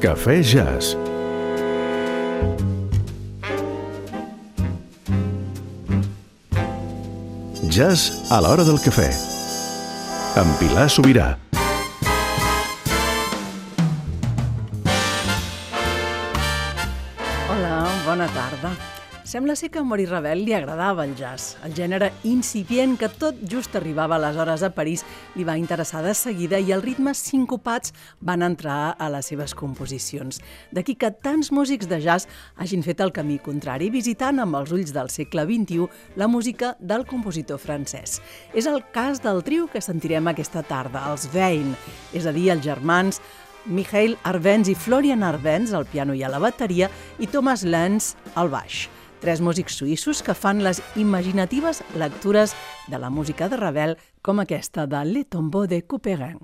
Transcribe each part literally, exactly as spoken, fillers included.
Cafè Jazz. Jazz a l'hora del cafè. Amb Pilar Sobirà. Hola, bona tarda. Sembla ser que a Maurice Ravel li agradava el jazz. El gènere incipient que tot just arribava aleshores a París li va interessar de seguida i els ritmes sincopats van entrar a les seves composicions. D'aquí que tants músics de jazz hagin fet el camí contrari, visitant amb els ulls del segle vint-i-u la música del compositor francès. És el cas del trio que sentirem aquesta tarda, els Wein, és a dir, els germans Michael Arbenz i Florian Arbenz al piano i a la bateria i Thomas Lenz al baix. Tres músics suïssos que fan les imaginatives lectures de la música de Ravel, com aquesta de Le Tombeau de Couperin.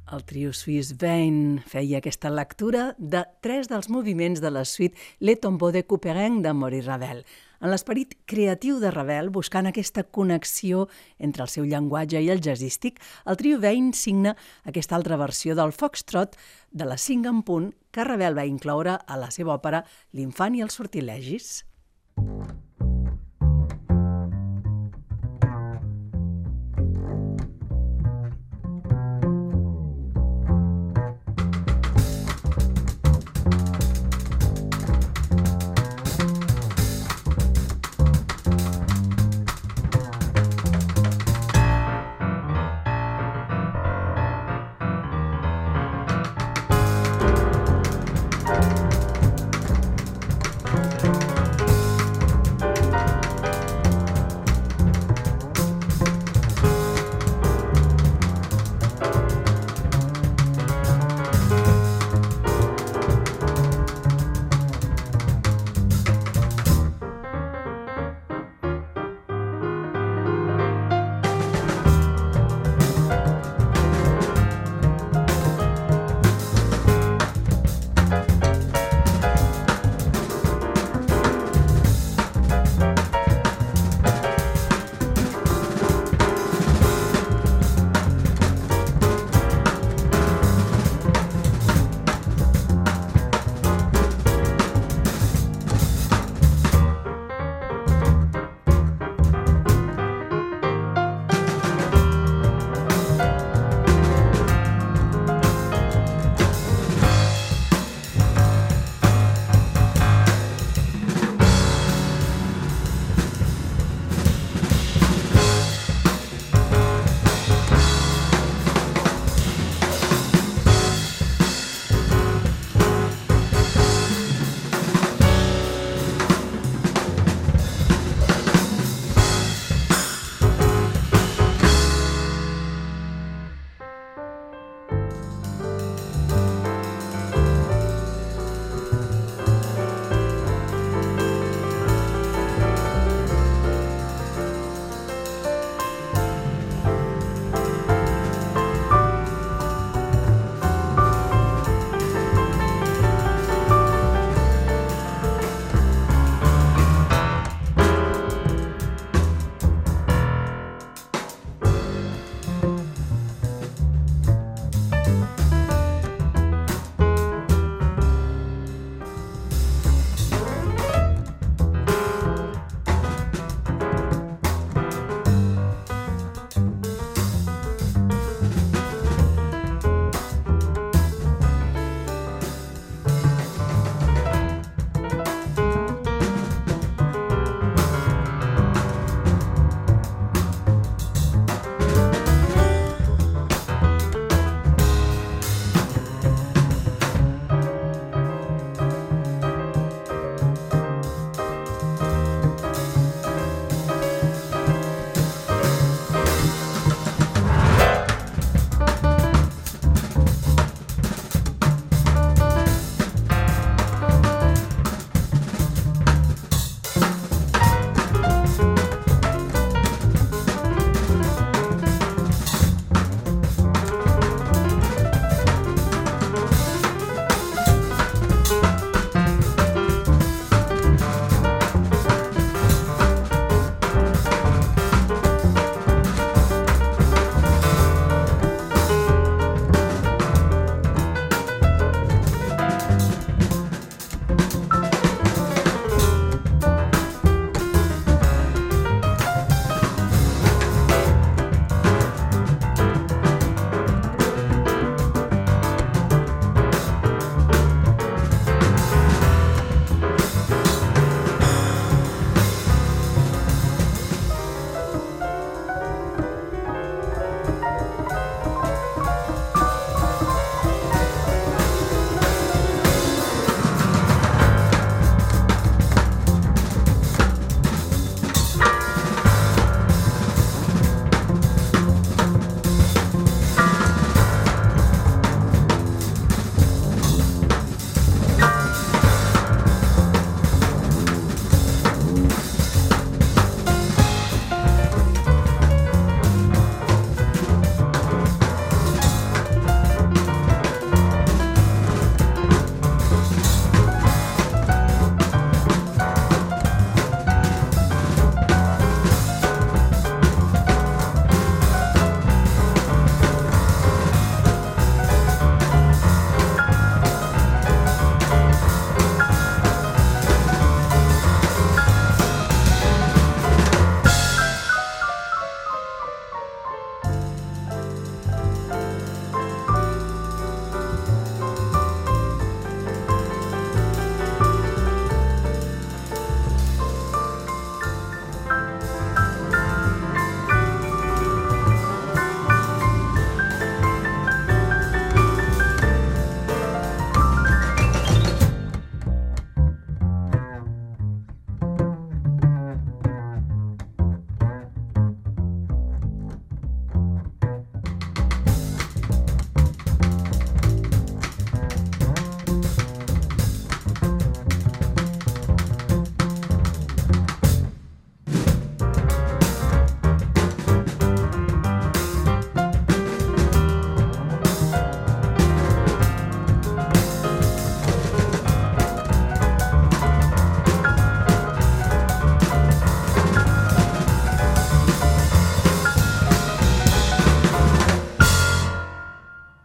El trio suís Wein feia aquesta lectura de tres dels moviments de la suite Le Tombeau de Couperin de Maurice Ravel. En l'esperit creatiu de Ravel, buscant aquesta connexió entre el seu llenguatge i el jazzístic, el trio Wein signa aquesta altra versió del foxtrot de les cinc en punt que Ravel va incloure a la seva òpera L'infant i els sortilegis.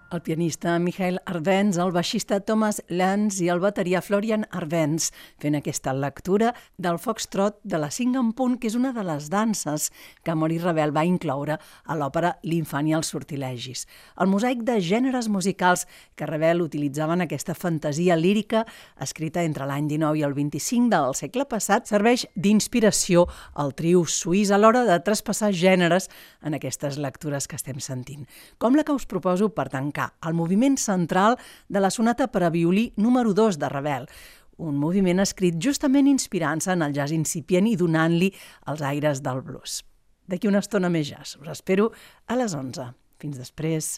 El pianista Michael Arbenz, el baixista Thomas Lenz i el bateria Florian Arbenz fent aquesta lectura del foxtrot de la cinc en punt, que és una de les danses que Maurice Ravel va incloure a l'òpera L'infant i els sortilegis. El mosaic de gèneres musicals que Ravel utilitzava en aquesta fantasia lírica escrita entre l'any dinou i el vint-i-cinc del segle passat serveix d'inspiració al trio suís a l'hora de traspassar gèneres en aquestes lectures que estem sentint. Com la que us proposo per tancar el moviment central de la sonata per a violí número dos de Ravel, un moviment escrit justament inspirant-se en el jazz incipient i donant-li els aires del blues. D'aquí una estona més jazz. Us espero a les onze. Fins després.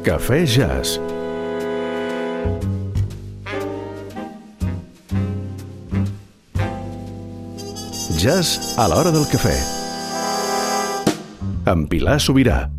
Cafè Jazz. Jazz a l'hora del cafè. Amb Pilar Sobirà.